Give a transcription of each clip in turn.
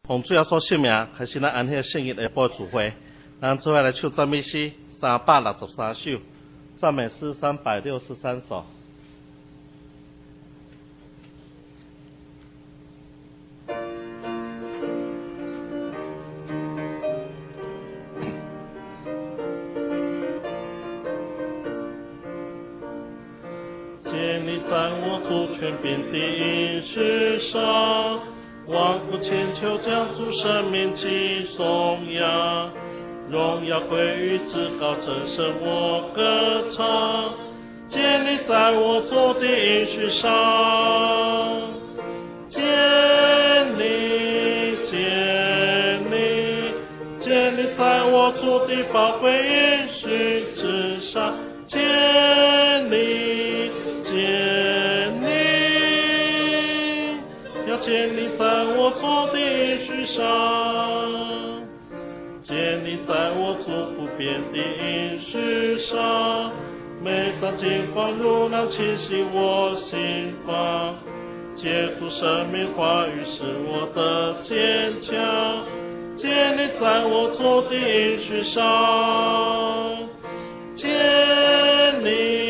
奉主耶稣圣名，开始咱安息圣日下晡聚会。咱做伙来唱赞美诗363首，赞美诗363首。建立在我主权柄的应许上，万古千秋将主生命起颂扬，荣耀归于至高真神我歌唱。建立在我主的应许上，建立在我主的宝贵应许之上，建立建立在我主的应许上，建立在我主不变的应许上，每当金光如浪侵袭我心房，借助生命话语使我的坚强，建立在我主的应许上，建立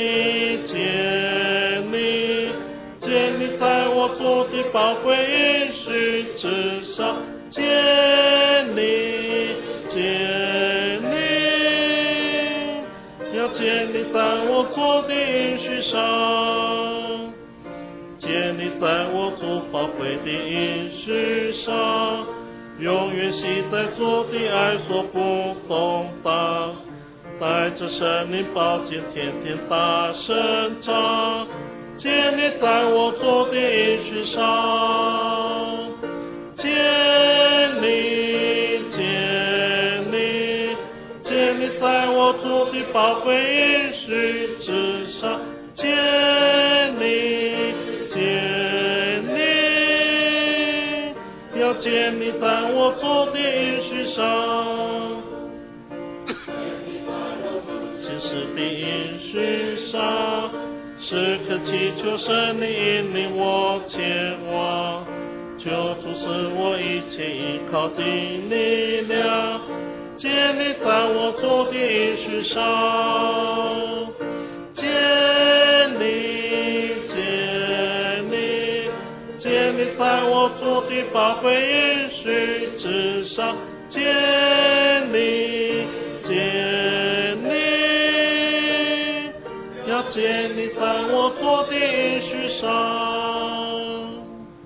在我主的宝贵应许之上，建立，要建立在我主的应许上，建立在我主宝贵的应许上，永远系在主的爱所不动荡，带着圣灵宝剑天天大声唱，建立在我主的应许上，建立在我主的宝贵应许之上，建立，要建立在我主的应许上，其实的应许上，时刻祈求神灵引领我前往，求主使我一切依靠的力量，建立在我主的应许上，建立在我主的宝贵应许之上，建立，要建立在我主的应许上。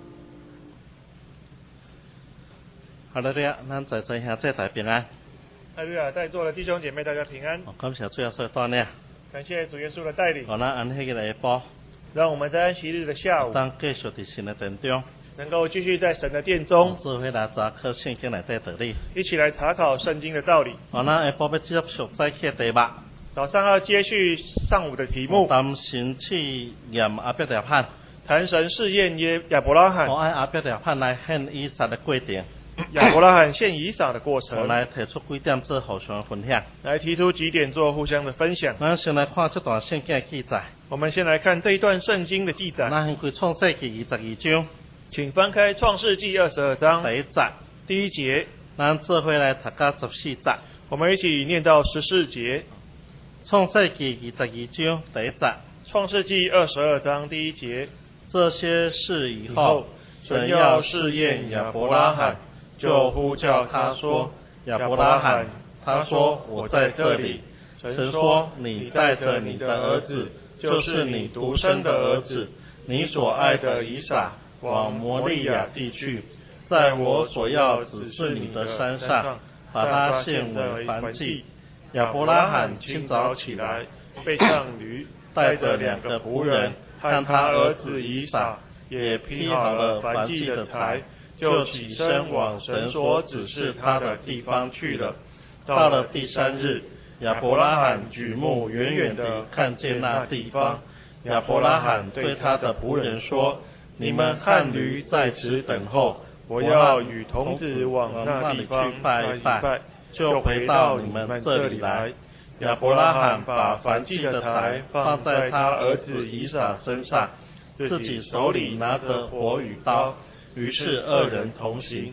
哈利路亚，咱在座兄弟大平安。 哈利路亚，在座的弟兄姐妹大家平安。 感谢主耶稣的带领。 感谢主耶稣的带领。 咱安息日的下晡， 让我们在安息日的下午， 当继续在神的殿中， 能够继续在神的殿中， 智慧来查考圣经内底道理， 一起来查考圣经的道理。 咱下晡要接续再起的题目。 早上要接续上午的题目， 谈神试验亚伯拉罕， 谈神试验亚伯拉罕， 按亚伯拉罕来献以撒的规定， 亚伯拉罕献以撒的过程， 我来提出几点做互相分享， 来提出几点做互相的分享。 咱先来看这段圣经的记载。 我们先来看这一段圣经的记载。 咱先开创世纪22章， 请翻开创世纪22章第一节， 第一节。 咱做伙来读到14节。 我们一起念到14节。 创世纪22章第一节， 创世纪22章第一节。 这些事以后，神要试验亚伯拉罕，就呼叫他说：亚伯拉罕。他说：我在这里。神说：你带着你的儿子，就是你独生的儿子，你所爱的以撒，往摩利亚地去，在我所要指示你的山上，把他献为燔祭。亚伯拉罕清早起来， 背上驴， 带着2个仆人，和他儿子以撒，也劈好了燔祭的柴，就起身往神所指示他的地方去了。到了第3日，亚伯拉罕举目远远地看见那地方。亚伯拉罕对他的仆人说：你们和驴在此等候， 我要与童子往那地方拜一拜， 就回到你们这里来。亚伯拉罕把燔祭的柴放在他儿子以撒身上，自己手里拿着火与刀，于是2人同行。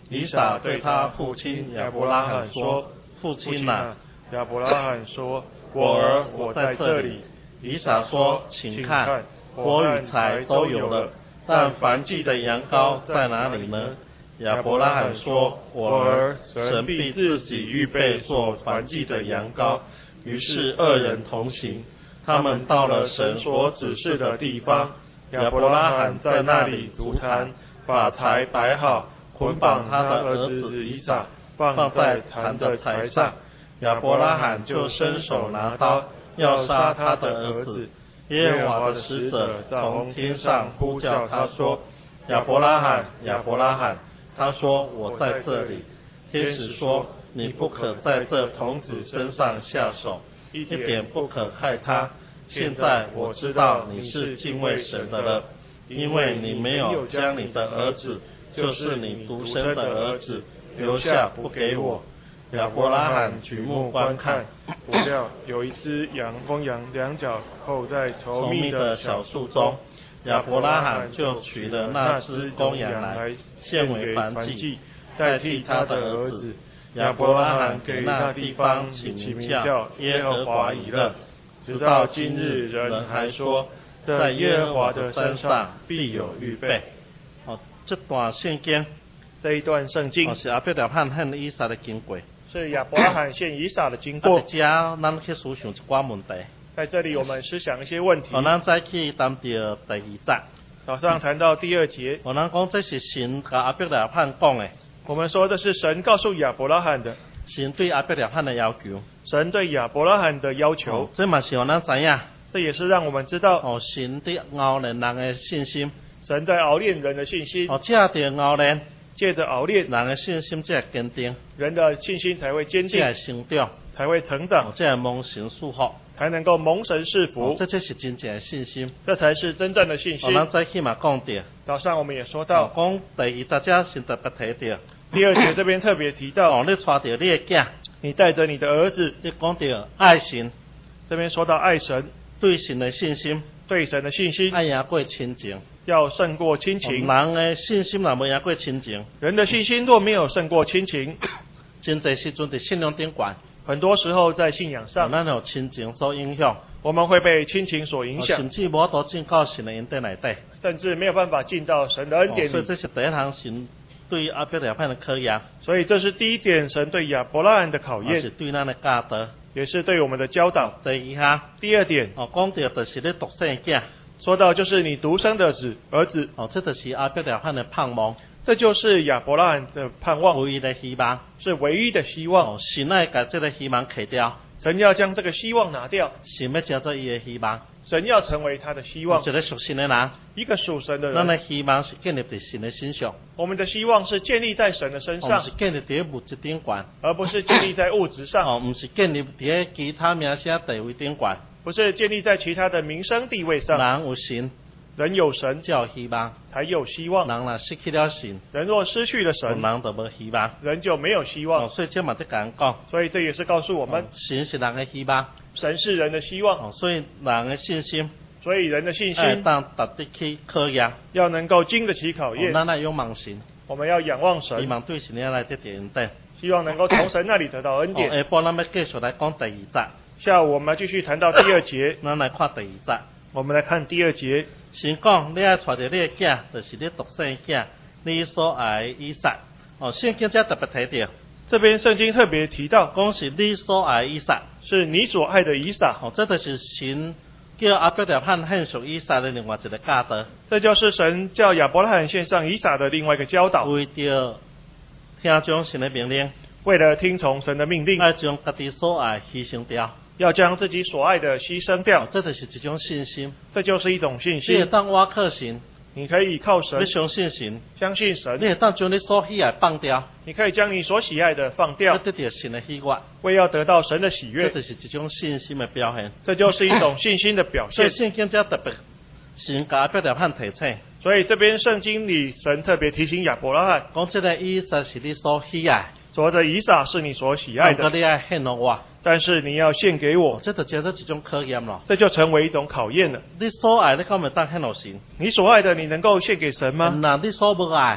以撒对他父亲亚伯拉罕说：“父亲啊！” 亚伯拉罕说：“我儿，我在这里。” 以撒说：“请看，火与柴都有了，但燔祭的羊羔在哪里呢？”亚伯拉罕说：“我儿，神必自己预备做燔祭的羊羔。”于是二人同行，他们到了神所指示的地方。亚伯拉罕在那里筑坛，把柴摆好，捆绑他的儿子以撒，放在坛的柴上。亚伯拉罕就伸手拿刀，要杀他的儿子。耶和华的使者从天上呼叫他说：“亚伯拉罕，亚伯拉罕！”他说：“我在这里。”天使说：“你不可在这童子身上下手，一点不可害他。现在我知道你是敬畏神的了，因为你没有将你的儿子，就是你独生的儿子，留下不给我。”亚伯拉罕举目观看， 不料有一只公羊两脚扣在稠密的小树中。 亚伯拉罕就取了那只公羊来献为燔祭，代替他的儿子。亚伯拉罕给那地方起名叫耶和华以勒，直到今日人还说，在耶和华的山上必有预备。这段圣经， 这一段圣经是亚伯拉罕和以撒的经过， 是亚伯拉罕献以撒的经过。 咱去思想一寡问题。 在这里我们思想一些问题。 咱再去谈到第二节。 早上谈到第二节。 咱讲这是神甲亚伯拉罕讲的。 我们说这是神告诉亚伯拉罕的。 神对亚伯拉罕的要求。 神对亚伯拉罕的要求。 这嘛是让咱知影。 这也是让我们知道。 神对熬练人的信心。 神在熬练人的信心。 借着熬练。 借着熬练， 人的信心才会坚定， 人的信心才会坚定， 才会成长， 才会成长， 才会蒙神祝福， 才能够蒙神赐福。 这就是真正的信心， 这才是真正的信心。 咱再去嘛讲到， 早上我们也说到， 讲第二节先特别提到， 第二节这边特别提到， 你带着你的囝， 你带着你的儿子， 你讲到爱神， 这边说到爱神， 对神的信心， 对神的信心， 爱赢过亲情。 要胜过亲情。 人的信心若没赢过亲情， 人的信心若没有胜过亲情， 真侪时阵在信仰顶管， 很多时候在信仰上， 咱有亲情所影响， 我们会被亲情所影响， 甚至无法进到神的恩典内底， 甚至没有办法进到神的恩典里。 所以这是第一项神对亚伯拉罕的考验。 所以这是第一点，神对亚伯拉罕的考验， 是对咱的教导， 也是对我们的教导。第二点， 讲到就是你独生囝。 说到就是你独生的儿子， 这就是亚伯拉罕的盼望， 这就是亚伯拉罕的盼望， 唯一的希望， 是唯一的希望。 神要把这个希望去掉， 神要将这个希望拿掉， 神要叫做伊的希望， 神要成为他的希望。 一个属神的人， 一个属神的人， 咱的希望是建立在神的身上， 我们的希望是建立在神的身上， 不是建立在物质顶管， 而不是建立在物质上， 不是建立在其他名声地位顶管， 不是建立在其他的名声地位上。 人有神， 人有神， 才有希望， 才有希望。 人若失去了神， 人若失去了神， 人就无希望， 人就没有希望。 所以这嘛在讲， 所以这也是告诉我们， 神是人的希望， 神是人的希望。 所以人的信心， 所以人的信心当达得起考验， 要能够经得起考验。 咱来仰望神， 我们要仰望神， 希望对神来得到恩典， 希望能够从神那里得到恩典。 下晡咱要继续来讲第二节， 下午我们要继续谈到第二节， 咱来看第二节。 我们来看第二节。 神讲，你要带着你的囝，就是你独生囝，你所爱以撒。圣经这特别提到， 这边圣经特别提到， 讲是你所爱以撒， 是你所爱的以撒。 这就是神叫亚伯拉罕献属以撒的另外一个教导。 这就是神叫亚伯拉罕献上以撒的另外一个教导。 为着听从神的命令， 为了听从神的命令， 要将家己所爱牺牲掉。 要将自己所爱的牺牲掉， 这就是一种信心， 这就是一种信心。 你会当倚靠神， 你可以靠神， 你相信神， 相信神。 你会当将你所喜爱放掉， 你可以将你所喜爱的放掉， 得到神的喜悦， 为要得到神的喜悦。 这就是一种信心的表现， 这就是一种信心的表现。 所以圣经这特别，神甲亚伯拉罕提醒。 所以这边圣经里神特别提醒亚伯拉罕， 讲这个以撒是你所喜爱， 说这以撒是你所喜爱的， 你要献给我。 但是你要献给我， 这就叫做一种考验了。 这就成为一种考验了。 你所爱，你敢会当献给神？ 你所爱的，你能够献给神吗？ 那你所不爱，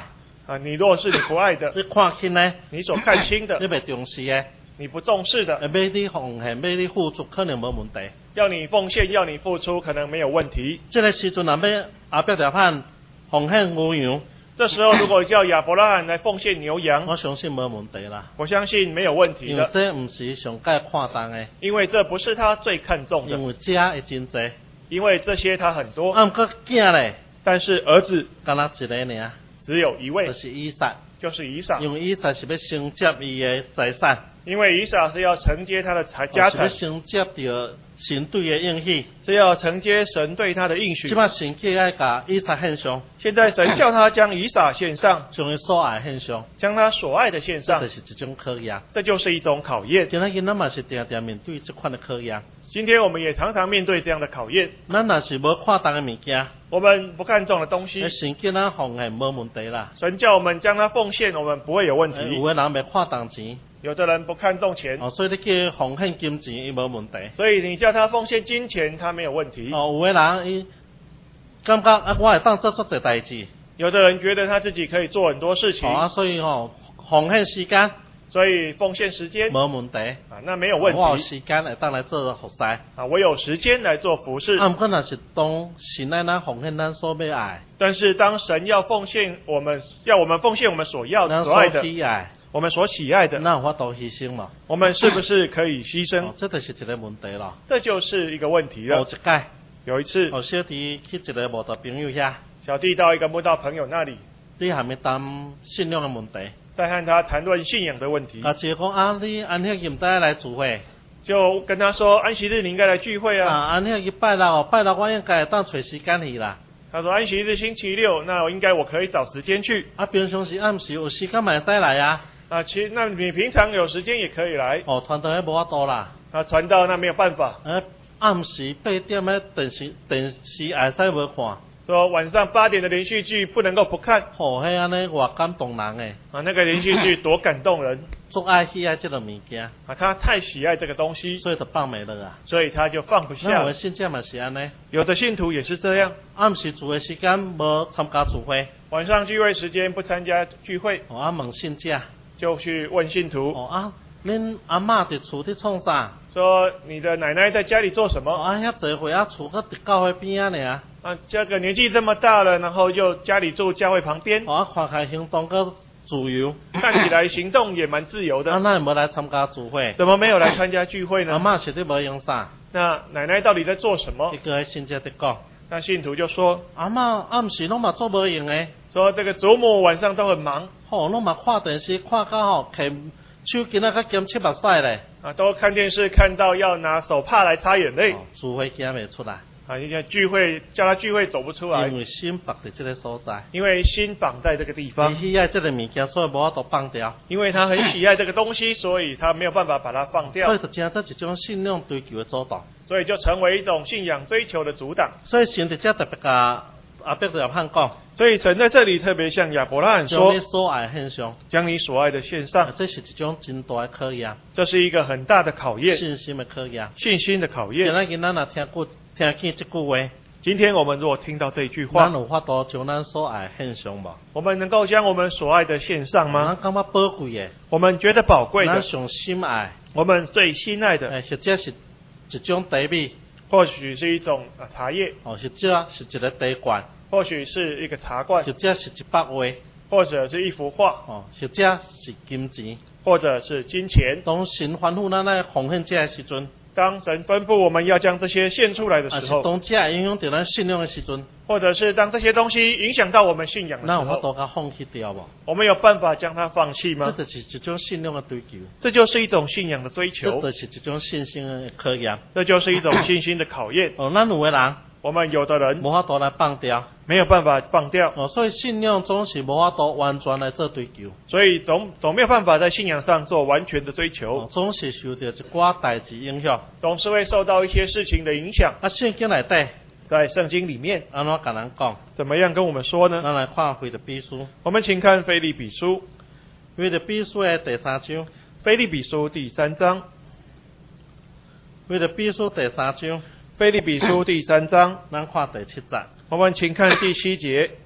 你若是你不爱的， 你看轻呢， 你所看轻的， 你袂重视的， 你不重视的， 要你奉献，要你付出，可能无问题。 要你奉献，要你付出，可能没有问题。 这个时阵，若要阿伯条判奉献牛羊， 这时候如果叫亚伯拉罕来奉献牛羊， 我相信无问题啦。 我相信没有问题因为的， 这唔是上界看重的， 因为这不是他最看重的， 因为这会真多。 因为这些他很多， 啊，毋过囝咧， 但是儿子敢若一个尔， 只有一位就，是以撒。 就是以撒。 因为以撒是要承接伊的财产， 因为以撒是要承接他的家是要产， 承接着神对的应许。 是要承接神对他的应许即。摆神叫爱甲以撒献上， 现在神叫他将以撒献上， 将伊所爱献上， 将他所爱的献这上就，是一种考验。 这就是一种考验。 今仔日咱嘛是定定面对这款的考验。 今天我们也常常面对这样的考验。 咱若是无看重的物件， 我们不看重的东西， 神叫咱奉献无问题啦。 神叫我们将它奉献，我们不会有问题。 有的人袂看重钱， 有的人不看重钱， 所以你叫他奉献金钱，伊无问题。 所以你叫他奉献金钱，他没有问题。 有的人伊感觉我会当做出侪代志， 有的人觉得他自己可以做很多事情， 所以奉献时间所以奉献时间无问题。 那没有问我有题时间会当来做服侍。 我有时间来做服侍。 毋过若是当神爱咱奉献咱所要爱， 但是当神要奉献我们，要我们奉献我们所要咱所爱的， 喜爱， 我们所喜爱的， 咱有法度牺牲嘛？ 我们是不是可以牺牲？ 这就是一个问题咯。 这就是一个问题了。 有一届， 有一次， 小弟去一个慕道朋友遐， 小弟到一个慕道朋友那里， 你还没谈信仰的问题， 在和他谈论信仰的问题， 啊，一个讲你安息日唔得来聚会， 就跟他说安息日你应该来聚会啊。 安息日拜六我应该会当找时间去啦。 他说安息日星期六，那我可以找时间去。 平常时暗时有时间嘛会使来啊。 那你平常有时间也可以来。 传道迄无法度啦。 传道那没有办法。 暗时8点的电视会使无看。 说晚上8点的连续剧不能够不看。 迄安尼偌感动人诶。 那个连续剧多感动人。 足爱喜爱这个物件。 他太喜爱这个东西， 所以就放没了啊。 所以他就放不下。 那有的信徒嘛是安尼。 有的信徒也是这样。 暗时聚会时间无参加聚会。 晚上聚会时间不参加聚会。 问信者。 就去问信徒。 恁阿嬷伫厝伫创啥？ 说你的奶奶在家里做什么？ 遐侪岁厝搁伫教会边尔。 这个年纪这么大了，然后又家里住教会旁边。 看起来行动搁自由。 看起来行动也蛮自由的。 那无来参加聚会？ 怎么没有来参加聚会呢？ 阿嬷是伫无用啥？ 那奶奶到底在做什么？ 一个信者伫讲。 那信徒就说： 阿嬷暗时拢嘛做无用诶。 说这个祖母晚上都很忙。 拢嘛看电视看到摕手巾甲兼七目屎咧。 都看电视看到要拿手帕来擦眼泪。 聚会行袂出来。 你看聚会叫他聚会走不出来。 因为心绑在这个所在。 因为心绑在这个地方。 喜爱这个物件，所以无法度放掉。 因为他很喜爱这个东西，所以他没有办法把它放掉。 所以就成这一种信仰追求的阻挡。 所以就成为一种信仰追求的阻挡。 所以神在这特别甲阿伯亚伯罕讲。 所以神在这里特别向亚伯拉罕说： 将你所爱献上， 将你所爱的献上。 这是一种真大的考验。 这是一个很大的考验。 信心的考验。 信心的考验。 今仔日咱若听见这句话。 今天我们如果听到这句话， 咱有法度将咱所爱献上无？ 我们能够将我们所爱的献上吗？ 咱感觉宝贵的。 我们觉得宝贵的。 咱上心爱。 我们最心爱的。 或者是一种茶米， 或许是一种茶叶。 或者是一个茶罐。 或许是一个茶罐， 或者是一幅画， 或者是一幅画， 或者是金钱， 或者是金钱。 当神吩咐咱来奉献这的时阵， 当神吩咐我们要将这些献出来的时候， 当这影响到咱信仰的时阵， 或者是当这些东西影响到我们信仰的时候， 那有法度甲放弃掉无？ 我们有办法将它放弃吗？ 这就是一种信仰的追求， 这就是一种信仰的追求， 这就是一种信心的考验， 这就是一种信心的考验。 咱有的人。 我们有的人无法度来放掉， 没有办法放掉。 所以信仰总是无法度完全来做追求。 所以总没有办法在信仰上做完全的追求。 总是受到一寡代志影响， 总是会受到一些事情的影响。 圣经内底， 在圣经里面， 安怎甲咱讲？ 怎么样跟我们说呢？ 咱来看腓立比书。 我们请看腓立比书， 腓立比书的第3章。 腓立比书第3章。 腓立比书第3章。 腓立比书第3章， 咱看第7节。 我们请看第7节。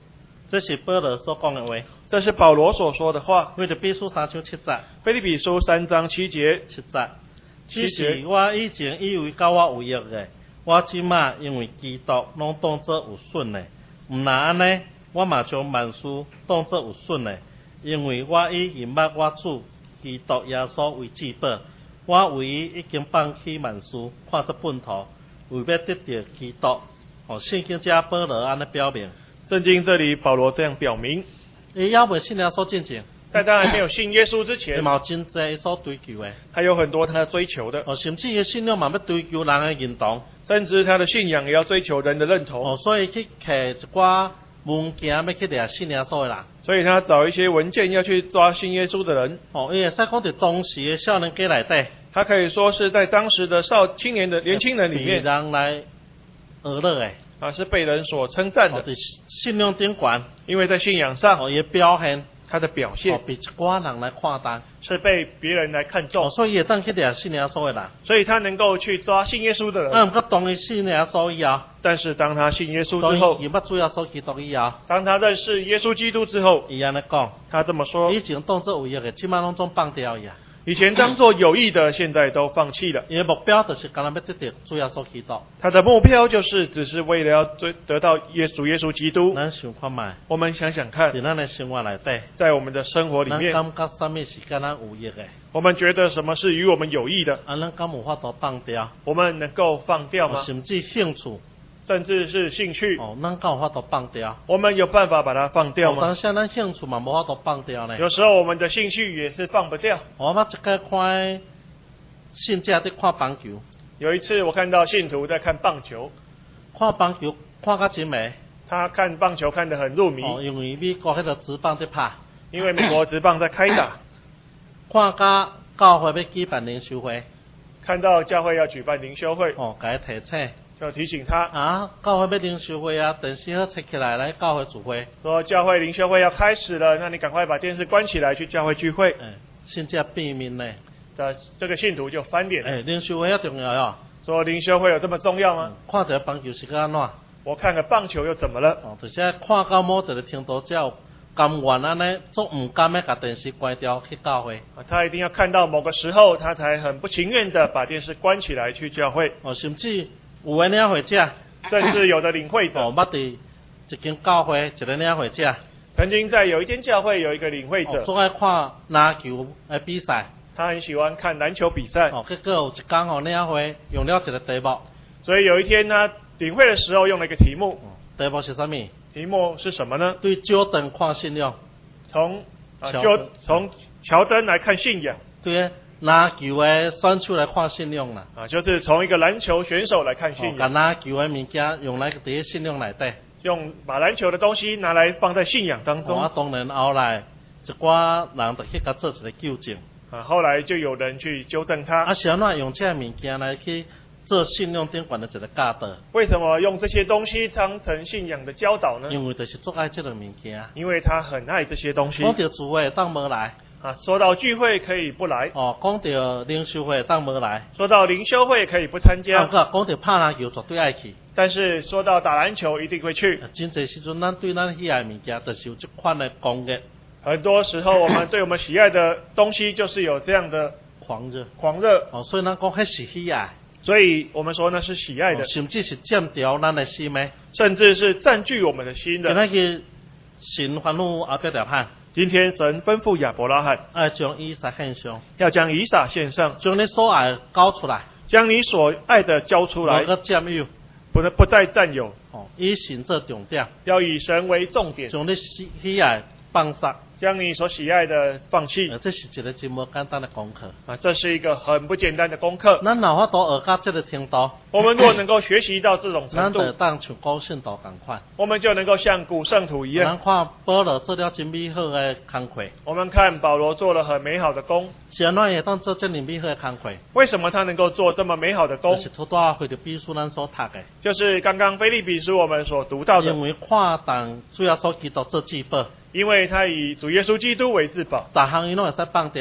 这是保罗所讲的话。 这是保罗所说的话。 为了彼书3章7节。 腓立比书3章7节。 7节。只是我以前以为甲我有益的，我即马因为基督拢当作有损的。毋那安尼，我嘛将万事当作有损的，因为我以认捌我主基督耶稣为至宝。我为伊已经放弃万事，看作粪土，为要得到基督。圣经家保罗安尼表明。 圣经这里保罗这样表明。 伊还未信耶稣之前。 在他还没有信耶稣之前， 嘛有真侪所追求的， 还有很多他追求的。 甚至伊信仰嘛要追求人的认同， 甚至他的信仰也要追求人的认同。 所以去摕一寡文件要去掠信耶稣的人。 所以他找一些文件要去抓信耶稣的人。 伊会使讲在当时的少年家内底， 他可以说是在当时的青年的年轻人里面， 人来娱乐的， 是被人所称赞的。 信仰顶悬， 因为在信仰上， 伊表现。 他的表现被一寡人来看待， 是被别人来看重， 所以会当去掠信耶稣的人， 所以他能够去抓信耶稣的人。 不过当伊信耶稣以后， 但是当他信耶稣之后， 伊捌主耶稣基督以后， 当他认识耶稣基督之后， 伊安尼讲， 他这么说： 以前当作有益的，即马拢总放掉呀。 以前当作有益的，现在都放弃了。 伊的目标就是干那要得到主耶稣基督。 他的目标只是为了要得到耶稣基督。 咱想看卖， 我们想想看， 在咱的生活内底， 在我们的生活里面， 咱感觉什么是跟咱有益的？ 我们觉得什么是与我们有益的？ 咱敢有法度放掉？ 我们能够放掉吗？ 甚至兴趣。 甚至是兴趣， 咱敢有法度放掉？ 我们有办法把它放掉吗？ 当下咱兴趣嘛无法度放掉呢。 有时候我们的兴趣也是放不掉。 我捌一个看信者在看棒球。 有一次我看到信徒在看棒球， 看棒球看到真迷。 他看棒球看得很入迷。 因为美国迄个职棒在拍。 因为美国职棒在开打。 看到教会要举办灵修会。 看到教会要举办灵修会。 给他提醒。 就提醒他教会要灵修会啊，电视要拆起来教会聚会。 说教会灵修会要开始了，那你赶快把电视关起来去教会聚会。 信者变面呢， 这个信徒就翻脸。 灵修会要重要哟。 说灵修会有这么重要吗？ 看一个棒球是安怎？ 我看个棒球又怎么了？ 就是看到某一个程度之后，甘愿安尼，总唔甘要把电视关掉去教会。 他一定要看到某个时候，他才很不情愿的把电视关起来去教会。 甚至有的领会者， 甚至有的领会者， 捌伫一间教会一个领会者， 曾经在有一间教会有一个领会者， 总爱看篮球的比赛， 他很喜欢看篮球比赛。 结果有一天领会用了一个题目， 所以有一天呢，领会的时候用了一个题目。 题目是什么？ 题目是什么呢？ 对焦点看信仰。 从乔登来看信仰。 对。篮球的选手来看信仰啦， 就是从一个篮球选手来看信仰。 把篮球的物件用来伫信仰内底， 把篮球的东西拿来放在信仰当中。 当然后来一寡人就去甲做一个纠正。 后来就有人去纠正他。 是安怎用这物件来去做信仰顶悬的一个教导？ 为什么用这些东西当成信仰的教导呢？ 因为就是做爱这个物件。 因为他很爱这些东西。 讲到聚会当无来。 说到聚会可以不来。 讲到灵修会当无来。 说到灵修会可以不参加。 讲到拍篮球绝对爱去。 但是说到打篮球一定会去。 真侪时阵，咱对咱喜爱的物件，就是有这款的狂热。 很多时候，我们对我们喜爱的东西，就是有这样的狂热。 所以咱讲迄是喜爱。 所以我们说那是喜爱的。 甚至是占掉咱的心的。 甚至是占据我们的心的。 那个神吩咐阿伯拉罕。 今天神吩咐亚伯拉罕， 将以撒献上， 要将以撒献上， 将你所爱交出来， 将你所爱的交出来， 不占有， 不再占有， 以神做重点， 要以神为重点， 将你喜爱放下， 将你所喜爱的放弃。 这是一个真无简单的功课这是一个很不简单的功课。 咱若法度学到这个程度， 我们若能够学习到这种程度， 咱就当像古圣徒同款， 我们就能够像古圣徒一样。 咱看保罗做了真美好的工课， 我们看保罗做了很美好的工， 是安怎会当做这么美好的工课？ 为什么他能够做这么美好的工？ 就是拄到回到比书咱所读的， 就是刚刚腓立比书我们所读到的。 因为看重主耶稣基督做至宝。 因为他以主耶稣基督为至宝， 大项伊拢会使放掉，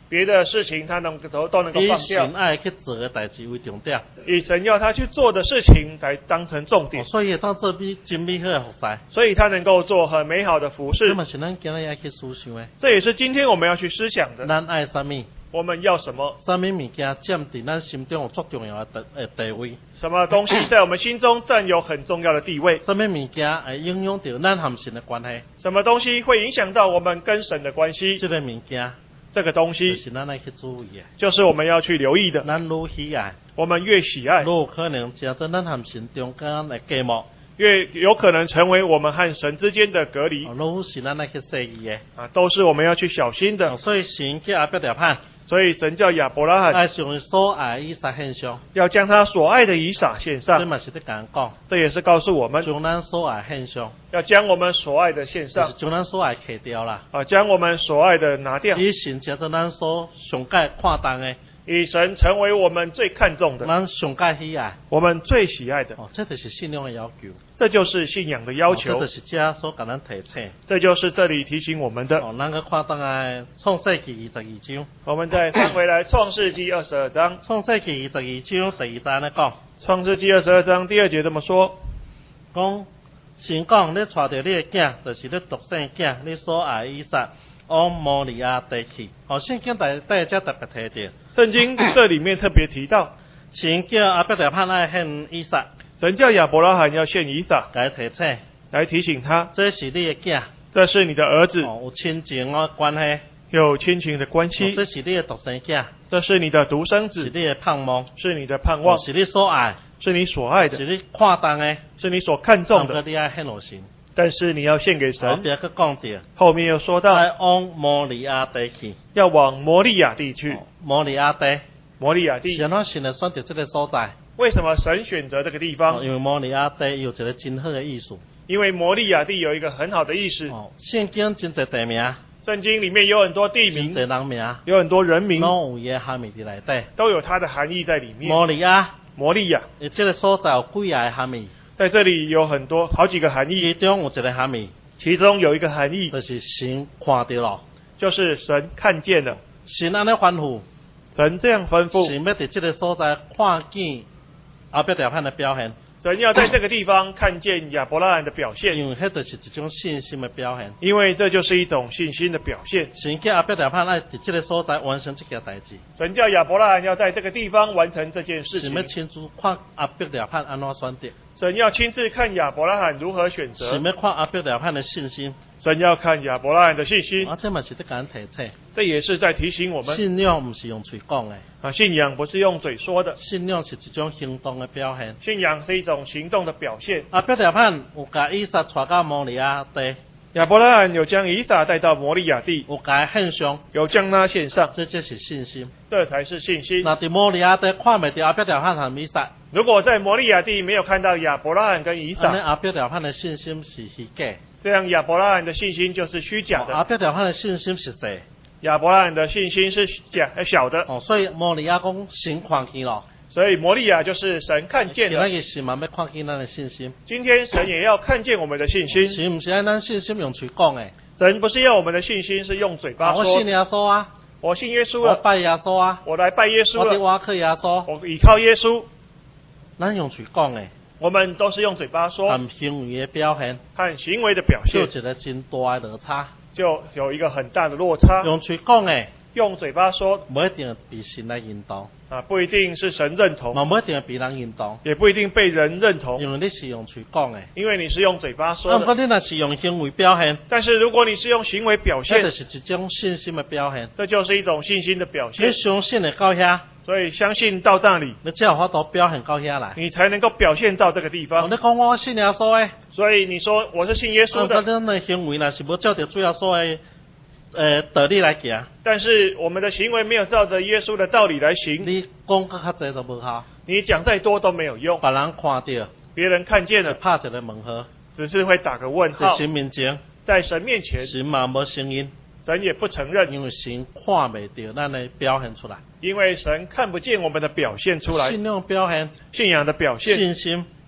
别的事情他都能够放以神掉， 爱去做的代志为重点。 以神要他去做的事情来当成重点， 所以会当做真美好的服侍。 所以他能够做很美好的服这事。 嘛是咱今日要去思想的。 这也是今天我们要去思想的。 咱爱什么？ 我们要什么？ 什么物件占伫咱心中有足重要的地位？ 什么东西在我们心中占有很重要的地位？ 什么物件会影响到咱和神的关系？ 什么东西会影响到我们跟神的关系？ 这个物件， 这个东就西是咱爱去注意的。 就是我们要去留意的。 咱愈喜爱， 我们越喜爱， 愈有可能成做咱和神中间的隔膜。 越有可能成为我们和神之间的隔离愈是咱爱去适意的。 都是我们要去小心的。 所以神叫阿伯条判， 所以神叫亚伯拉罕爱上所爱以撒献上， 要将他所爱的以撒献这上， 嘛是在讲讲， 这也是告诉我们将咱所爱献上， 要将我们所爱的献上就是将咱所爱摕掉啦。 将我们所爱的拿掉， 以神叫做咱所上界看重的， 以神成为我们最看重的， 咱上界喜爱。 我们最喜爱的。 这就是信仰的要求。 这就是信仰的要求， 这就是这所甲咱提醒。 这就是这里提醒我们的。 咱个看当来创世纪22章， 我们再翻回来创世纪22章， 创世纪22章第2段咧讲， 创世纪22章第2节这么说， 讲神讲你带着你的囝，就是你独生囝，你所爱以撒往摩利亚地去。圣经第一节特别提到， 圣经这里面特别提到， 神叫阿伯条判爱献以撒， 神叫亚伯拉罕要献以撒， 来提醒， 来提醒他， 这是你的囝， 这是你的儿子， 有亲情的关系， 有亲情的关系， 这是你的独生囝， 这是你的独生子， 是你的盼望， 是你的盼望， 是你所爱， 是你所爱的， 是你看重的， 是你所看重的， 你爱献给神。 但是你要献给神。 别个讲到， 后面又说到， 往摩利亚地去， 要往摩利亚地去。 摩利亚地， 摩利亚地， 是咱神来选择这个所在。 为什么神选择这个地方？ 因为摩利亚地有一个真好的意思。 因为摩利亚地有一个很好的意思。 圣经真侪地名， 圣经里面有很多地名， 真侪人名， 有很多人名， 拢有伊的含义伫内底， 都有它的含义在里面。 摩利亚， 摩利亚， 这个所在有几个含义？ 在这里有好几个含义， 其中有一个含义， 其中有一个含义， 就是神看到了， 就是神看见了， 神安尼吩咐， 神这样吩咐， 神要伫这个所在看见阿伯条判的表现。 神要在这个地方看见亚伯拉罕的表现， 因为迄就是一种信心的表现。 因为这就是一种信心的表现。 神叫阿伯条判爱伫这个所在完成这件代志。 神叫亚伯拉罕要在这个地方完成这件事情。 神要亲自看阿伯条判安怎选择。 神要亲自看亚伯拉罕如何选择。 神要看阿伯条判的信心。 神要看亚伯拉罕的信心。 这嘛是在甲咱提醒。 这也是在提醒我们， 信仰不是用嘴讲的。 信仰不是用嘴说的。 信仰是一种行动的表现。 信仰是一种行动的表现。 阿伯条判有甲以撒带到摩利亚地。 亚伯拉罕有将以撒带到摩利亚地， 有甲献上， 有将他献上， 这就是信心， 这才是信心。 那在摩利亚地看不到阿伯条判和以撒， 如果在摩利亚地没有看到亚伯拉罕跟以撒， 阿伯条判的信心是虚假， 这样亚伯拉罕的信心就是虚假的。 阿伯条判的信心是实， 亚伯拉罕的信心是小的。 所以摩利亚讲神看见了。 所以摩利亚就是神看见了。 今日神嘛要看见咱的信心。 今天神也要看见我们的信心。 神不是按咱信心用嘴讲的。 神不是要我们的信心是用嘴巴说。 我信耶稣啊， 我信耶稣了。 我拜耶稣啊， 我来拜耶稣了。 我靠耶稣， 我依靠耶稣。 咱用嘴讲的。 我们都是用嘴巴说。 和行为的表现。 和行为的表现。 就一个真大的落差。 就有一个很大的落差。 用嘴讲的。 用嘴巴说， 不一定被神来引导不一定是神认同， 不一定被人引导， 也不一定被人认同， 因为你是用嘴讲的， 因为你是用嘴巴说的。 如果你若是用行为表现， 但是如果你是用行为表现， 这就是一种信心的表现， 这就是一种信心的表现。 你相信的到遐， 所以相信到那里， 你才有法度表现到遐来， 你才能够表现到这个地方。 你讲我信耶稣的， 所以你说我是信耶稣的， 咱的行为若是无照着主耶稣的。道理来行， 但是我们的行为没有照着耶稣的道理来行。 你讲较侪都无效， 你讲再多都没有用。 别人看到， 别人看见了， 拍一个问号， 只是会打个问号。 在神面前， 在神面前， 神嘛无声音， 神也不承认， 因为神看不到咱的表现出来， 因为神看不见我们的表现出来。 信仰表现， 信仰的表现，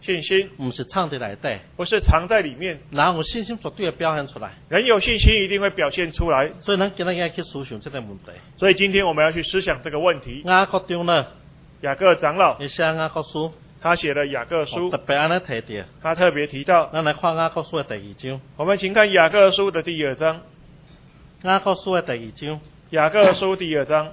信心唔是藏在内底， 不是藏在里面， 人有信心绝对会表现出来。 人有信心一定会表现出来。 所以咱今日要去思想这个问题。 所以今天我们要去思想这个问题。 雅各长老， 雅各长老伊写雅各书， 他写了雅各书， 特别安尼提到， 他特别提到， 咱来看雅各书的第2章。 我们请看雅各书的第2章。 雅各书的第2章， 雅各书第2章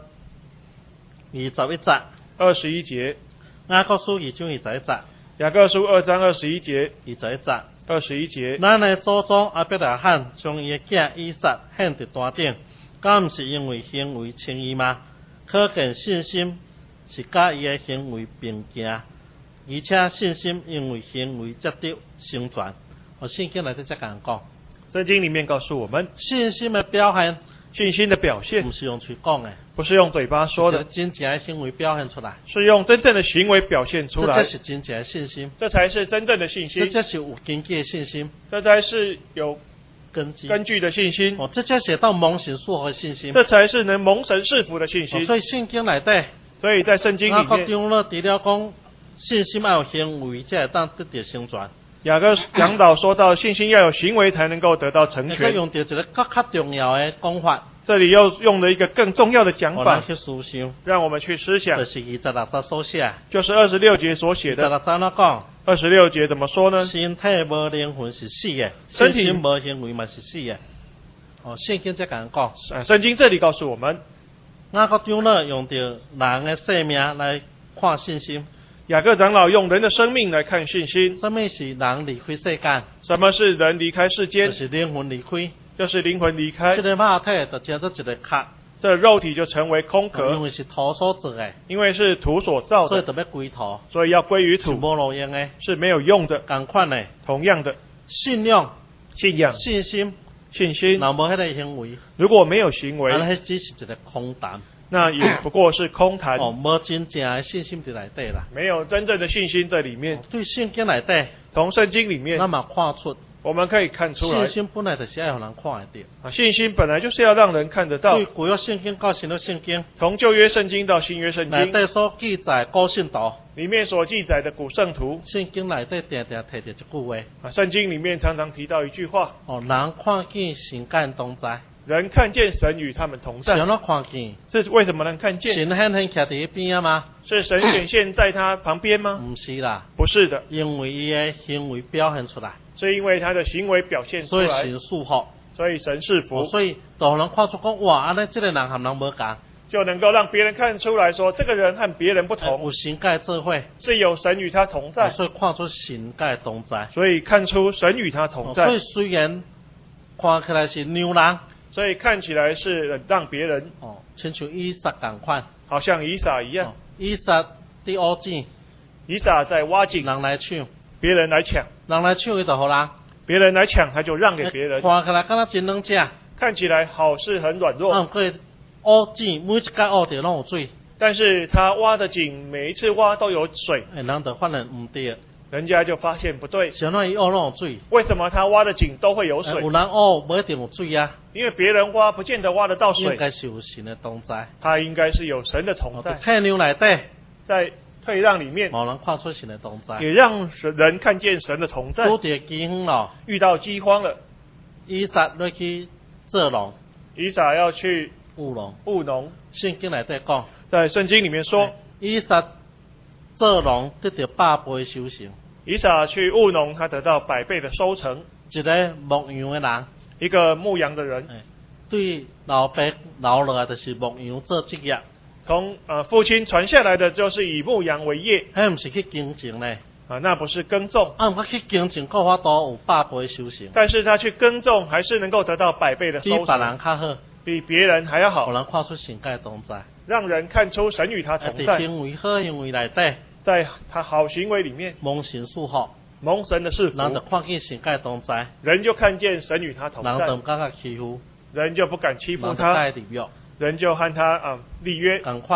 21节。 21节。 雅各书2章21节。 雅各书2章21节。 21节。 21节。 咱的祖宗亚伯拉罕将伊的囝以撒献伫坛顶，敢毋是因为行为称义吗？可见信心是甲伊的行为并行，而且信心因为行为才得成全。圣经内底才讲讲， 圣经里面告诉我们， 信心的表现， 信心的表现不是用嘴讲的， 不是用嘴巴说的， 真正的行为表现出来， 是用真正的行为表现出来。 这才是真正的信心， 这才是真正的信心， 这才是有根基的信心， 这才是有根据的信心。 这才是到蒙神属的信心， 这才是能蒙神赐福的信心。 所以圣经内底， 所以在圣经里面， 雅各长老除了讲信心要有行为，才会当得到成全。 雅各讲导说到，信心要有行为才能够得到成全。 用到一个更较重要的讲法， 这里又用了一个更重要的讲法， 去思想， 让我们去思想。 就是26节所写， 就是26节所写的。 26节怎讲 ？26节怎么说呢？ 身体无灵魂是死的，信心无行为嘛是死的。圣经才讲讲。 圣经这里告诉我们， 雅各长老用到人的生命来看信心。 雅各长老用人的生命来看信心。 什么是人离开世间？ 什么是人离开世间？ 就是灵魂离开。 就是灵魂离开。 这个肉体就成做一个壳， 这肉体就成为空壳。 因为是土所做的， 因为是土所造的， 所以就要归土， 所以要归于土， 是无路用的， 是没有用的。 同款的， 同样的， 信仰、 信心， 若无迄个行为， 如果没有行为， 那只是一个空谈。 那也不过是空谈。 无真正的信心在内底啦， 没有真正的信心在里面。 对圣经内底， 从圣经里面， 那么看出， 我们可以看出来， 信心本来就是要让人看得到。 信心本来就是要让人看得到。 对旧约圣经到新约圣经， 从旧约圣经到新约圣经， 内底所记载古圣徒里面所记载的古圣徒， 圣经内底常常提到一句话。 圣经里面常常提到一句话： 人看见神跟同在。 人看见神与他们同在。 神都看见， 是为什么能看见？ 神显现徛在边吗？ 是神显现在他旁边吗？ 不是啦， 不是的， 因为伊的行为表现出来， 是因为他的行为表现出来， 所以神赐福， 所以神赐福， 所以就人看出讲哇，安尼这个人和人无共， 就能够让别人看出来说，这个人和别人不同， 有神跟智慧， 是有神与他同在， 所以看出神跟同在， 所以看出神与他同在， 所以虽然看起来是牛人。 所以看起来是忍让别人， 亲像以撒同款， 好像以撒一样。 以撒伫挖井， 以撒在挖井， 人来抢， 别人来抢， 人来抢伊就互人， 别人来抢他就让给别人。 看起来敢若真软只， 看起来好是很软弱。 不过挖井每一间挖着拢有水， 但是他挖的井每一次挖都有水， 人就发现唔对。 人家就发现不对， 想到伊挖拢有水， 为什么他挖的井都会有水？ 有人挖不一定有水啊， 因为别人挖不见得挖得到水。 应该是有神的同在， 他应该是有神的同在。 太牛内底， 在退让里面， 冇人看出神的同在， 也让人看见神的同在。 拄着饥荒了， 遇到饥荒了， 以撒要去做农， 以撒要去务农， 务农。 圣经内底讲， 在圣经里面说， 以撒做农得到100倍收成。 以撒去务农，他得到100倍的收成。 一个牧羊的人， 一个牧羊的人， 对老爸留落来就是牧羊做职业。 从父亲传下来的就是以牧羊为业。 迄唔是去耕种呢？ 那不是耕种。 不过去耕种，够法度有100倍收成。 但是他去耕种，还是能够得到100倍的收成。 比别人较好， 比别人还要好。 有人看出神跟同在， 让人看出神与他同在。 行为好行为内底。 在他好行为里面， 蒙神赐福， 蒙神的赐福， 人就看见神跟同在， 人就看见神与他同在， 人就唔敢欺负， 人就不敢欺负他，人就和他立约。 同款的，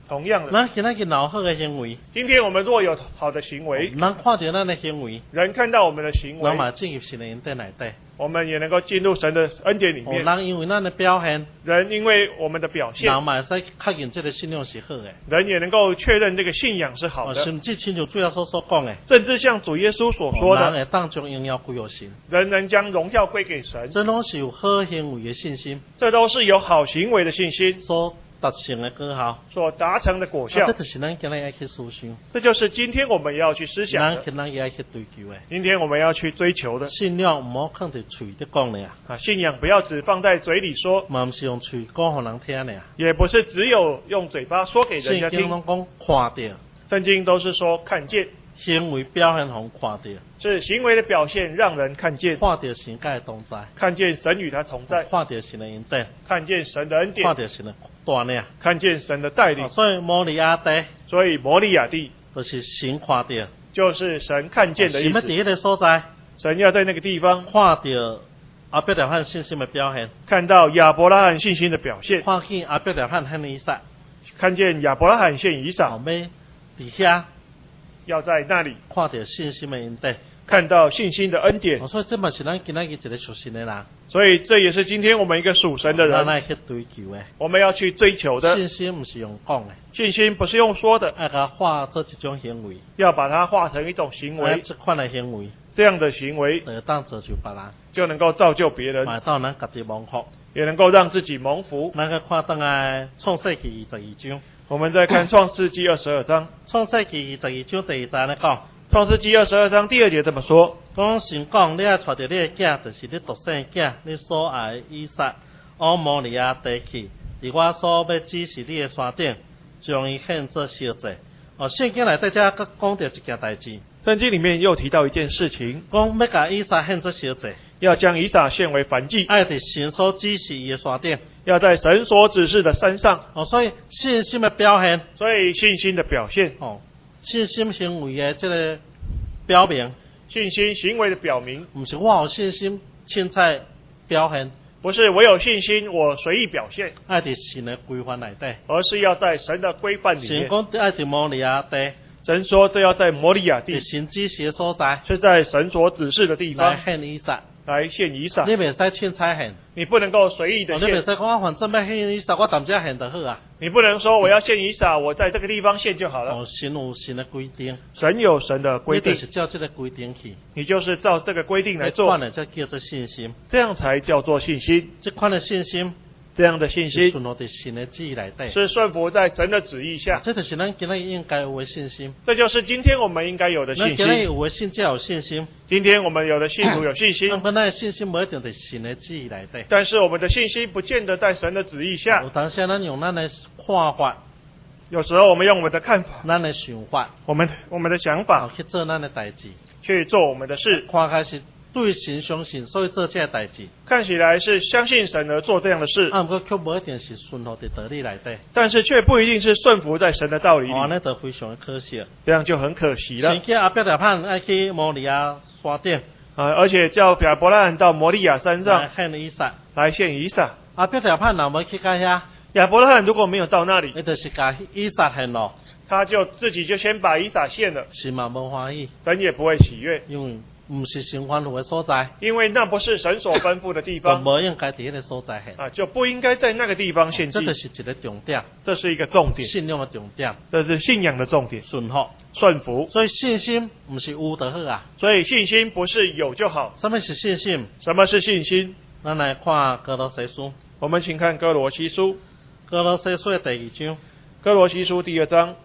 同样的， 咱今仔日有好嘅行为， 今天我们若有好的行为， 咱看到咱嘅行为， 人看到我们的行为， 咱嘛进入神嘅恩典内底。 我们也能够进入神的恩典里面。 人因为咱嘅表现， 人因为我们的表现， 人嘛会使确认这个信仰是好嘅。 人也能够确认这个信仰是好的。 甚至亲像主耶稣所讲嘅， 甚至像主耶稣所说的， 人会当将荣耀归于神。 人能将荣耀归给神。 这拢是有好行为嘅信心， 这都是有好行为的信心所达成嘅果效， 所达成的果效。 这就是咱今日要去思想， 这就是今天我们要去思想的， 咱要去追求嘅。 今天我们要去追求的信仰唔好放在嘴里讲咧啊，信仰不要只放在嘴里说， 嘛唔是用嘴讲互人听咧， 也不是只有用嘴巴说给人家听。 圣经拢讲看到， 圣经都是说看见， 行为表现互看到， 是行为的表现让人看见， 看到神甲同在， 看见神与他同在， 看到神的恩典， 看见神的恩典， 看到神的带领， 看见神的带领。 所以摩利亚地， 所以摩利亚地就是神看到， 就是神看见的意思。 神要伫迄个所在， 神要在那个地方看到阿伯拉罕信心的表现， 看到亚伯拉罕信心的表现， 看见阿伯拉罕献以撒， 看见亚伯拉罕献以撒， 后尾伫遐要在那里看到信心的恩典， 看到信心的恩典。 所以这嘛是咱今仔日一个属神的人， 所以这也是今天我们一个属神的人， 咱去追求的。 我们要去追求的信心不是用讲的， 信心不是用说的， 要甲化做一种行为， 要把它化成一种行为。 这款的行为， 这样的行为就当造就别人， 就能够造就别人， 买到咱家己蒙福， 也能够让自己蒙福。 咱去看当来创世纪22章， 我们再看创世纪22章， 创世纪22章第2节咧讲， 创世纪22章第2节这么说： 讲神讲，你要带着你的囝，就是你独生的囝，你所爱的以撒，往摩利亚地去，伫我所要指示你的山顶，将伊献作烧祭。圣经内底遮讲到一件代志， 圣经里面又提到一件事情， 讲要甲以撒献作烧祭， 要将以撒献为燔祭， 爱伫神所指示伊的山顶， 要在神所指示的山上。 所以信心的表现， 所以信心的表现， 信心行为的这个表明， 信心行为的表明， 不是我有信心凊彩表现， 不是我有信心我随意表现， 爱伫神的规范内底， 而是要在神的规范里面。 神讲爱伫摩利亚地， 神说这要在摩利亚地， 神指示的所在， 是在神所指示的地方来献以撒， 来献以撒。 你袂使凊彩献， 你不能够随意的献， 你袂使讲反正要献以撒，我踮遮献就好啊。 你不能说我要献以撒，我在这个地方献就好了。 神有神的规定， 神有神的规定， 你就是照这个规定去， 你就是照这个规定来做， 这款的才叫做信心， 这样才叫做信心。 这款的信心， 这样的信心顺服在神的旨意内底， 是顺服在神的旨意下。 这就是咱今日应该有的信心。 这就是今天我们应该有的信咱今日心。 有的信才有信心， 今天我们有的信徒有信心， 咱的信心不一定在神的旨意内底。 但是我们的信心不见得在神的旨意下。 有当时咱用咱的看法， 有时候我们用我们的看法， 咱的想法， 我们的想法去做咱的代志， 去做我们的事， 看开是对神相信，所以做这个代志。 看起来是相信神而做这样的事， 不过却不一定是顺服在道理内底， 但是却不一定是顺服在神的道理里， 那就非常的可惜了。 这样就很可惜了。 神叫阿伯拉罕爱去摩利亚山顶， 而且叫亚伯拉罕到摩利亚山上献以撒， 来献以撒。 阿伯拉罕若要去到遐， 亚伯拉罕如果没有到那里， 伊就是甲以撒献咯， 他就自己就先把以撒献了， 神嘛无欢喜， 神也不会喜悦， 因为不是神吩咐的所在， 因为那不是神所吩咐的地方， 无应该伫迄个所在献， 就不应该在那个地方献祭。 这就是一个重点， 这是一个重点， 信仰的重点， 这是信仰的重点， 顺服。 顺服。 所以信心不是有就好啊， 所以信心不是有就好。 什么是信心？ 什么是信心？ 咱来看哥罗西书， 我们请看哥罗西书， 哥罗西书的第2章， 哥罗西书第2章，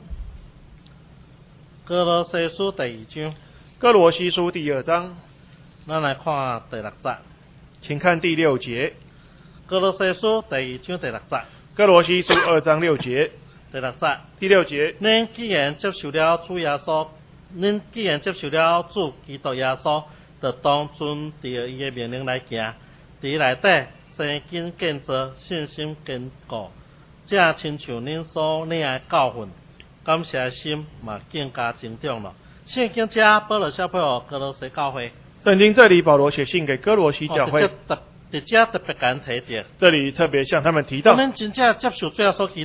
哥罗西书第2章， 哥罗西书第2章， 咱来看第6节， 请看第6节， 哥罗西书第2章第6节， 哥罗西书2章6节， 第6节， 第6节， 恁既然接受了主耶稣，恁既然接受了主基督耶稣，就当遵照伊的命令来行，伫内底生根建造，信心坚固，这亲像恁所领的教训，感谢心嘛更加增长了。圣经遮保罗写配互哥罗西教会， 圣经这里保罗写信给哥罗西教会， 伫遮特别敢提到， 这里特别向他们提到， 恁真正接受主耶稣基督，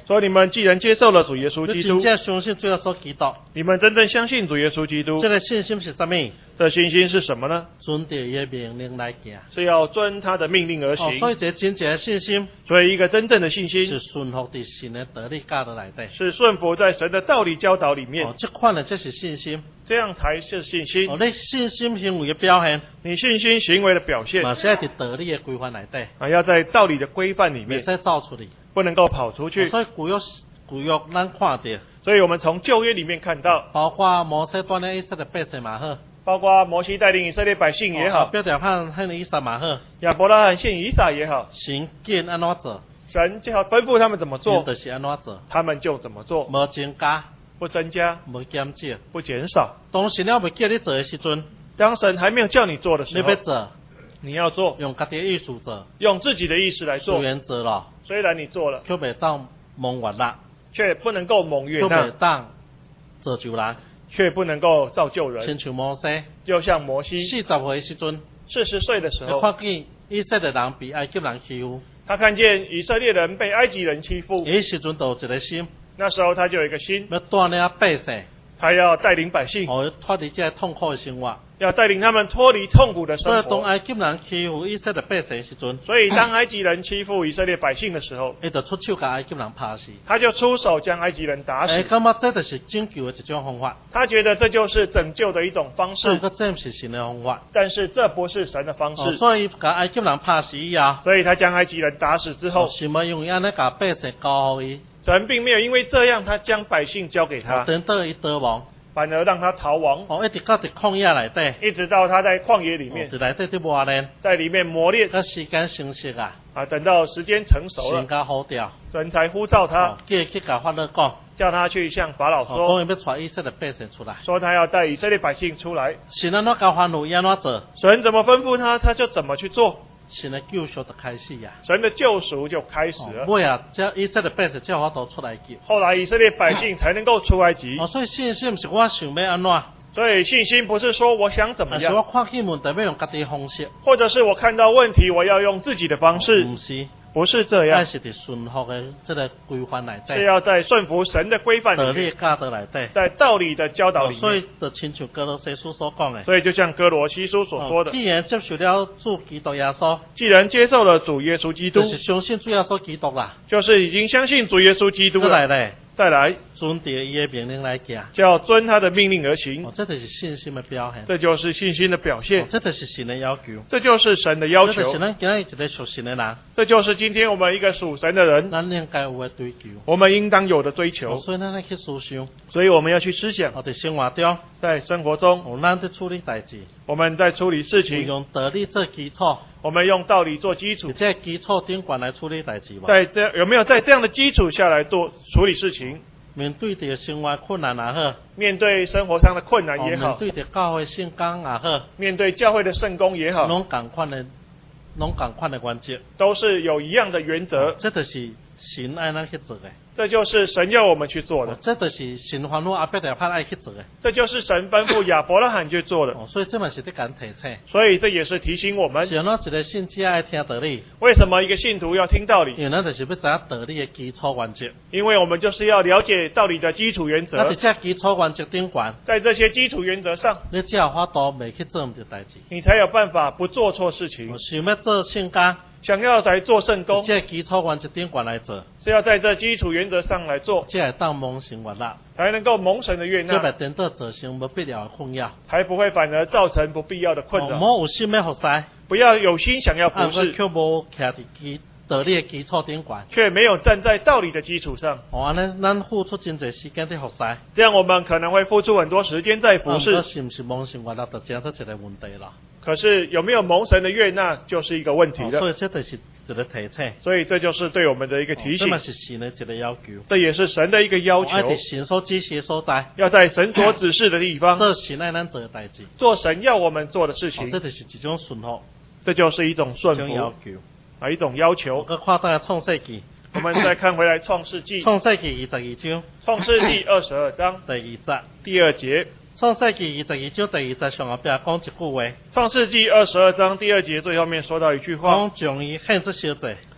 所以你们既然接受了主耶稣基督， 你真正相信主耶稣基督， 你们真正相信主耶稣基督， 这个信心是什么？ 这信心是什么呢？ 遵照伊的命令来行。 是要遵他的命令而行。 所以这真正的信心， 所以一个真正的信心是顺服在神的道理教导内底， 是顺服在神的道理教导里面。 这款的这是信心， 这样才是信心。 你信心行为的表现， 你信心行为的表现， 嘛是要在道理的规范内底， 要在道理的规范里面， 袂使走出去， 不能够跑出去。 所以旧约咱看到， 所以我们从旧约里面看到， 包括摩西带领以色列百姓嘛好， 包括摩西带领以色列百姓也好， 标条汉和以撒嘛好， 亚伯拉罕献以撒也好， 神见安怎做， 神就要吩咐他们怎么做， 就是安怎做， 他们就怎么做， 无增加， 不增加， 无减少， 不减少。 当神要未叫你做的时阵， 当神还没有叫你做的时候， 你要做， 你要做， 用家己的意思做， 用自己的意识来做。 虽然做了， 虽然你做了， 却袂当蒙悦纳， 却不能够蒙悦却纳， 袂当造就人， 却不能够造就人。 亲像摩西， 就像摩西 40岁的时阵 ，40岁的时候， 看见以色列人被埃及人欺负， 他看见以色列人被埃及人欺负， 伊时阵就有一个心， 那时候他就有一个心， 要带领百姓， 他要带领百姓， 脱离这个痛苦的生活。 要带领他们脱离痛苦的生所以当活。 埃及人欺负以色列百姓的时阵， 所以当埃及人欺负以色列百姓的时候， 伊就出手把埃及人拍死。 他就出手将埃及人打死。 感觉这就是拯救的一种方法。 他觉得这就是拯救的一种方式， 这不是神的方法。 但是这不是神的方式。 所以把埃及人拍死以后， 所以他将埃及人打死之后， 神要用安尼把百姓交予伊。 神并没有因为这样，他将百姓交给他， 等到伊逃亡， 反而让他逃亡。 一直到伫旷野内底， 一直到他在旷野里面， 在内底磨练， 在里面磨练， 到时间成熟等到时间成熟了， 神才呼召， 神才呼召他， 叫去甲法老讲， 叫他去向法老说， 讲伊要带以色列百姓出来， 说他要带以色列百姓出来。 神安怎教法老伊安怎做， 神怎么吩咐他，他就怎么去做。 神的救赎就开始呀， 神的救赎就开始了。 尾啊，叫以色列百姓才有法度出来救。 后来以色列百姓才能够出埃及。 所以信心不是我想要安怎。 所以信心不是说我想怎么样， 是我看见问题要用家己的方式， 或者是我看到问题我要用自己的方式，不是这样， 是在顺服的这个规范内底， 是要在顺服神的规范里面， 教导内底， 在道理的教导里面。 所以就亲像哥罗西书所讲的， 所以就像哥罗西书所说的， 既然接受了主基督耶稣， 既然接受了主耶稣基督， 就是相信主耶稣基督啦， 就是已经相信主耶稣基督了。再来， 遵照伊的命令来行， 就要遵他的命令而行。 这就是信心的表现， 这就是信心的表现。 这就是神的要求， 这就是神的要求。 这就是咱今日一个属神的人， 这就是今天我们一个属神的人， 咱应该有的追求， 我们应当有的追求。 所以咱要去思想， 所以我们要去思想， 在生活中， 在生活中， 咱在处理代志， 我们在处理事情， 用道理做基础。 我们用道理做基础， 在基础顶管来处理代志吧。 在这有没有在这样的基础下来做处理事情？ 面对着生活困难也好， 面对生活上的困难也好， 面对着教会圣工也好， 面对教会的圣工也好， 拢同款的原则， 都是有一样的原则。 这就是神爱咱去做的。 这就是神要我们去做的， 这就是神吩咐阿伯拉罕爱去做的， 这就是神吩咐亚伯拉罕去做的。 所以这嘛是在讲提醒， 所以这也是提醒我们， 像咱一个信徒爱听道理， 为什么一个信徒要听道理？ 因为咱就是要知道道理的基础原则， 因为我们就是要了解道理的基础原则。 在这基础原则顶管， 在这些基础原则上， 你才有法度未去做唔对代志， 你才有办法不做错事情。 想要做圣工， 想要来做圣工， 这基础原则顶管来做， 是要在这基础原则上来做， 才会当蒙神悦纳， 才能够蒙神的悦纳， 才袂颠倒造成不必要的困扰， 才不会反而造成不必要的困扰。 莫有心要服侍， 不要有心想要服侍， 却无徛伫道理的基础顶管， 却没有站在道理的基础上。 安尼咱付出真侪时间在服侍， 这样我们可能会付出很多时间在服侍。 是不是蒙神悦纳就真是一个问题了？ 可是有没有蒙神的悦纳就是一个问题了。 所以这就是一个提醒， 所以这就是对我们的一个提醒。 这是神的一个要求， 这也是神的一个要求。 在神所指示的所在， 要在神所指示的地方， 做神爱咱做的代志， 做神要我们做的事情。 这就是一种顺服， 这就是一种顺服， 要求一种要求。 我看到创世纪， 我们再看回来创世纪， 创世纪22章， 创世纪22章第20 第2节。 创世纪22章第20上后边讲一句话。 创世纪22章第2节最后面说到一句话， 讲将伊献出烧祭，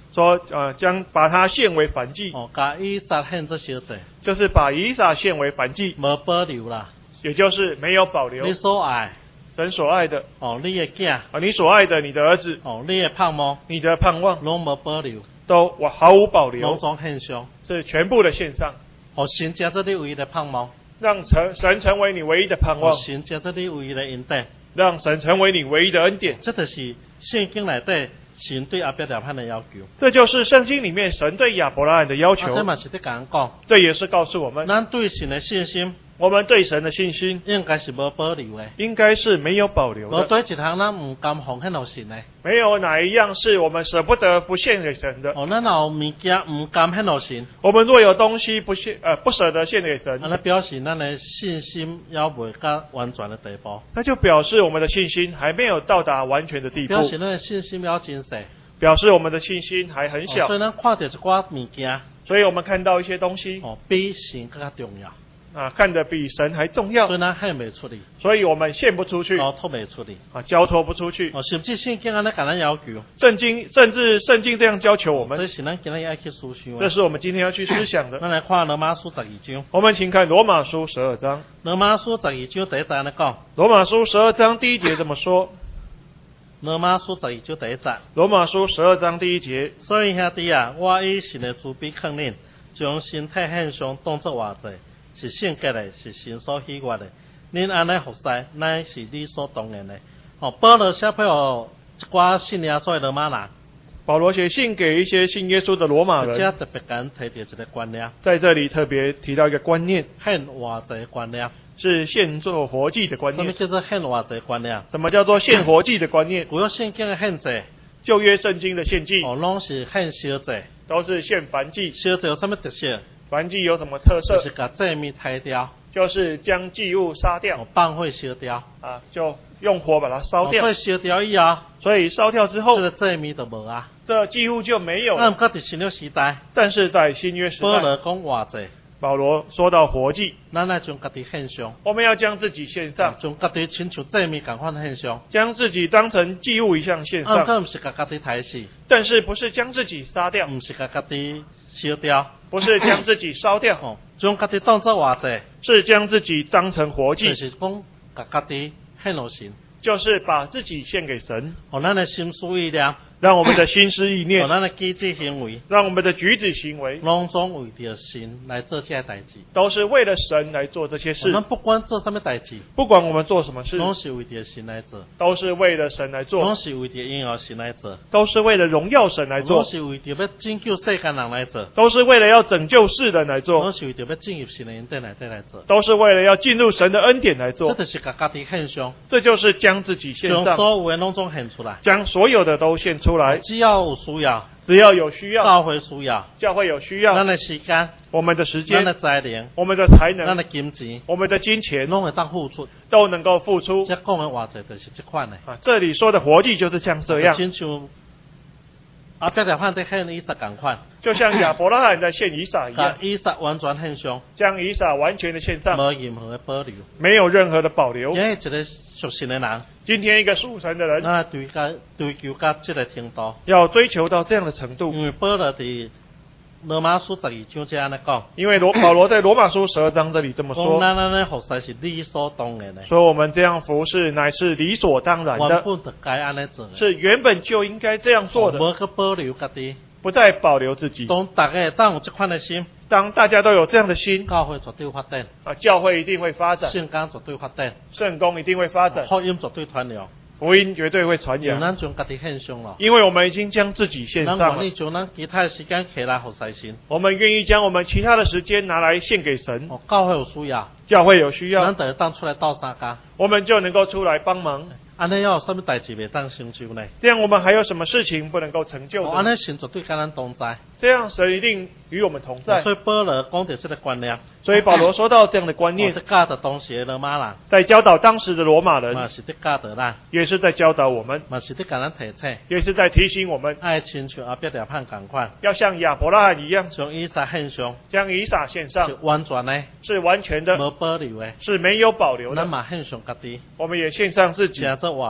说将把它献为燔祭， 把以撒献做烧祭， 就是把以撒献为燔祭， 无保留啦， 也就是没有保留。 你所爱， 神所爱的， 你的囝， 你所爱的，你的儿子， 你的盼望， 你的盼望， 拢无保留， 都毫无保留， 拢总献上， 是全部的献上。 神加做你唯一的盼望， 让神成为你唯一的盼望， 神加做你唯一的恩典， 让神成为你唯一的恩典。 这就是圣经内底神对亚伯拉罕的要求。 这就是圣经里面神对亚伯拉罕的要求。 这嘛是在讲， 这也是告诉我们， 咱对神的信心， 我们对神的信心应该是无保留的， 应该是没有保留的。 无对一项咱唔甘奉献给神的， 没有哪一样是我们舍不得不献给神的。 咱有物件唔甘献给神， 我们若有东西不舍得献给神， 那表示咱的信心要未到完全的地步。 那就表示我们的信心还没有到达完全的地步。 表示咱的信心要真细。 表示我们的信心还很小。 所以咱看到一寡物件， 所以我们看到一些东西， 比神更加重要。 看得比神还重要。 所以咱献不出去。 所以我们献不出去。 交托不出去。 交托不出去。 甚至圣经安尼甲咱要求。 甚至圣经这样要求我们。 这是咱今日要去思想。 这是我们今天要去思想的。 咱来看罗马书12章。 我们请看罗马书12章。 罗马书12章第一节安尼讲。 罗马书12章第1节这么说。 罗马书12章第1节。 罗马书12章第1节。 所以兄弟啊，我以神的慈悲劝恁，将身体献上当作活祭，是圣洁的，是神所喜悦的。恁安尼服侍，乃是理所当然的。保罗写俾我一寡信耶稣的罗马人。 保罗写信给一些信耶稣的罗马人。 这特别敢提到一个观念。 在这里特别提到一个观念。 献活祭观念。 是献做活祭的观念。 什么叫做献活祭观念？ 什么叫做献活祭的观念？ 古约圣经的献祭， 旧约圣经的献祭， 拢是献烧祭， 都是献燔祭。 烧祭有什么特色？ 燔祭有什么特色？ 就是把祭物杀掉， 就是将祭物杀掉， 放火烧掉， 就用火把它烧掉。 火烧掉以后， 所以烧掉之后， 这个祭物就无啊， 这祭物就没有了。 不过在新约时代， 但是在新约时代， 保罗讲活祭。 保罗说到活祭， 咱来将家己献上， 我们要将自己献上， 将家己亲像祭物共款献上， 将自己当成祭物一样献上。 不是把家己杀死， 但是不是将自己杀掉， 不是把家己烧掉， 不是将自己烧掉， 将家己当作活祭， 是将自己当成活祭， 就是讲把家己献给神， 就是把自己献给神， 咱的心思意念。 让我们的心思意念， 咱的举止行为， 让我们的举止行为， 拢总为着神来做这些代志， 都是为了神来做这些事。 咱不管做什么代志， 不管我们做什么事， 拢是为着神来做， 都是为了神来做， 拢是为着荣耀神来做， 都是为了荣耀神来做， 拢是为着要拯救世间人来做， 都是为了要拯救世人来做， 拢是为着要进入神的恩典内底来做， 都是为了要进入神的恩典来做。 这就是把家己献上， 这就是将自己献上， 将所有的拢总献出来， 将所有的都献出来。 只要有需要， 只要有需要， 教会需要， 教会有需要， 咱的时间， 我们的时间， 咱的才能， 我们的才能， 咱的金钱， 我们的金钱， 拢会当付出， 都能够付出。 这讲的活祭就是这款的。 这里说的活祭就是像这样， 亲像亚伯拉罕在献以撒同款， 就像亚伯拉罕在献以撒一样， 以撒完全献上， 将以撒完全的献上， 没任何的保留， 没有任何的保留。 因为一个属神的人， 今天一个属神的人， 那追求到这个程度， 要追求到这样的程度。 因为保罗在罗马书12章这样的讲， 因为保罗在罗马书12章这里这么说， 咱的服侍是理所当然的， 说我们这样服侍乃是理所当然的， 原本就该安尼做的， 是原本就应该这样做的， 无去保留家己， 不再保留自己。 当大家当有这款的心， 当大家都有这样的心， 教会绝对发展， 教会一定会发展， 圣工绝对发展， 圣工一定会发展， 福音绝对传扬。 福音绝对会传扬， 咱将家己献上了， 因为我们已经将自己献上了。 咱愿意将咱其他的时间起来服侍神， 我们愿意将我们其他的时间拿来献给神。 教会有需要， 教会有需要， 咱就当出来斗相共， 我们就能够出来帮忙。 安尼要有什么代志袂当成就呢？ 这样我们还有什么事情不能够成就的？ 安尼神绝对跟咱同在， 这样神一定与我们同在。 所以保罗讲到这个观念， 所以保罗说到这样的观念， 在教导当时的罗马人， 在教导当时的罗马人， 嘛是在教导咱， 也是在教导我们， 嘛是在跟咱提醒， 也是在提醒我们， 爱亲像亚伯拉罕同款， 要像亚伯拉罕一样， 将以撒献上， 将以撒献上， 是完全的， 是完全的， 无保留的， 是没有保留的。 咱嘛献上家己， 我们也献上自己， 成做活祭，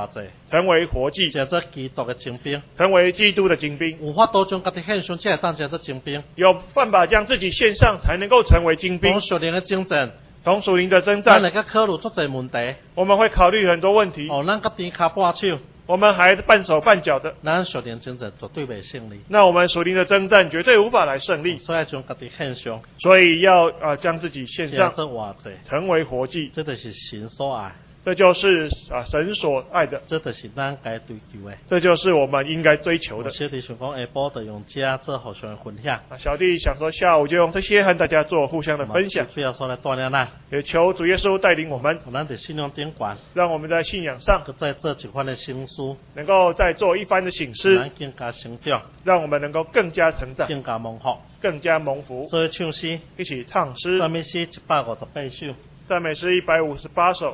成为活祭， 成做基督的精兵， 成为基督的精兵。 有法度将家己献上，才会当成做精兵。 有办法将自己献上，才能够成为精兵。 从属灵的征战， 从属灵的征咱战， 来个考虑足侪问题。 我们会考虑很多问题。 咱个边卡半手， 我们还半手半脚的， 咱属灵征战绝对袂胜利。 那我们属灵的征战绝对无法来胜利。 所以将家己献上， 所以要将自己献上， 这活祭， 成为活祭。 这就是神所爱。 这就是神所爱的， 这就是咱该追求的， 这就是我们应该追求的。 小弟想讲下晡就用这做互相分享。 小弟想说下午就用这些和大家做互相的分享。 主耶稣来带领咱， 也求主耶稣带领我们， 咱在信仰顶悬， 让我们在信仰上再做一番的新书， 能够再做一番的省思， 咱更加成长， 让我们能够更加成长， 更加蒙福， 更加蒙福。 所以唱诗， 一起唱诗， 赞美诗158首， 赞美诗158首。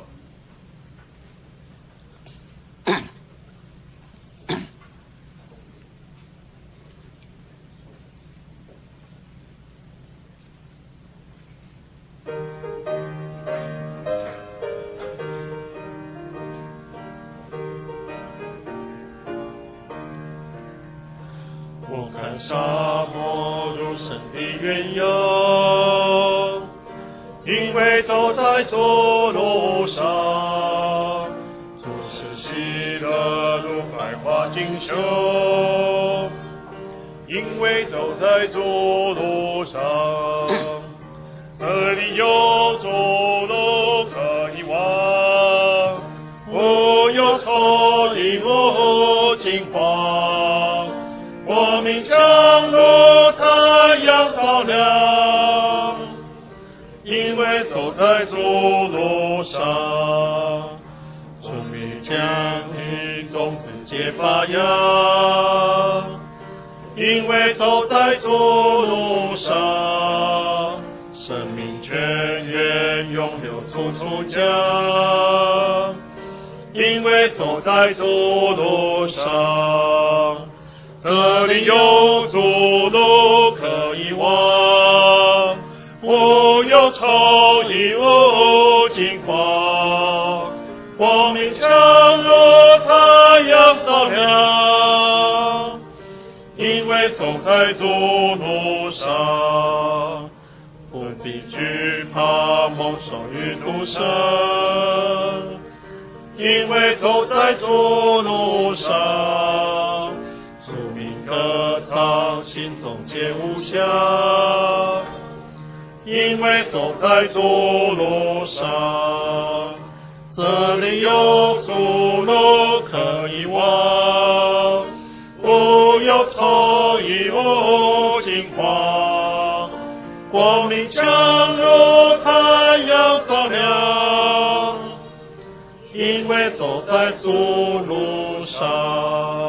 我看沙漠如神的原由，因为走在左路上，总是喜乐如百花锦绣。因为走在左路上，这里有左路可以往，无忧愁，亦无惊慌。光明将如太阳照亮，因为走在主路上，生命将你种子结发芽。因为走在主路上，生命泉源永流处处讲。因为走在主路上，这里有主路可以往，无忧愁，亦无惊慌。光明将如太阳照亮，因为走在主路上，不必惧怕蒙受与毒生。因为走在主路上，歌唱心中皆无暇。因为走在主路上，这里有主路可以往，无忧愁，亦无惊慌。光明将如太阳照亮，因为走在主路上。